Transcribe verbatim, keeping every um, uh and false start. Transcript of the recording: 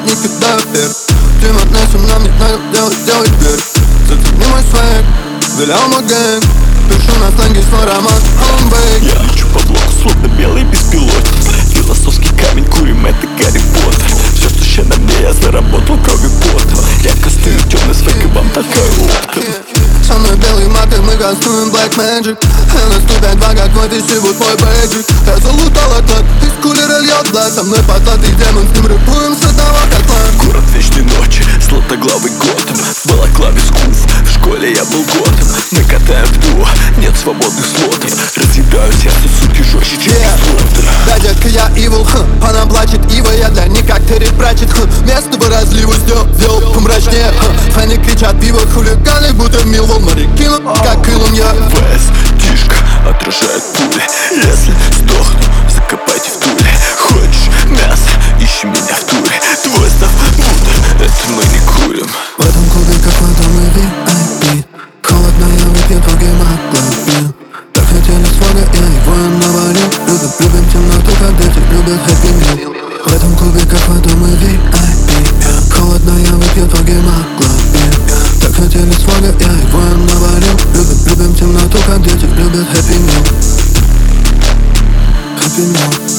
не кидаю вверх. Тем относим, нам не надо делать, делать вверх. Зацени мой свек, вилял мой гэнг. Пишу на сленге свой роман, Homebake. Я лечу по блоку, словно белый беспилотник. Философский камень, курим, это Гарри Поттер. Все, что ще на мне, я заработал кровью пота. Я кастую темный свек и вам толкаю локтем. Со мной белый маг, и мы кастуем Black Magic. эл эс сто пять два, как мой вот мой бейджик. Я залутал оклад, из кулера льет блэк. Со мной потлатый демон, с ним рэпуем с одного котла. Город вечной ночи, златоглавый Готэм. В балаклаве скуф, в школе я был готом. Мы катаем в дуо, нет свободных слотов. Разъедаю сердце, суки, жестче, чем yeah. Да, детка, я evil, хм, она плачет, ива. Я для них как Терри Пратчетт, хм. Место по разливу сделал, сделал помрачнее, хм. Фэны кричат пиво, хулиганы, будто Милвол. Моряки, как Илон, я ВС, тишка, отражает пули. Если сдохну, закопайте в туле. Хочешь мясо, ищи меня в туре. Твой став Будда, это мы не курим. В этом клубе какой-то мы ви ай пи. Холодно, я выпью твой гемоглобин. Так хотели свога, я его им навалил. Любим, любим темноту, как дети любят хэппи мил. В этом клубе какой-то мы ви ай пи. Холодно, я выпью твой гемоглобин. Так хотели свога, я его им навалил. Любим, любим темноту, как дети любят хэппи мил. Хэппи мил.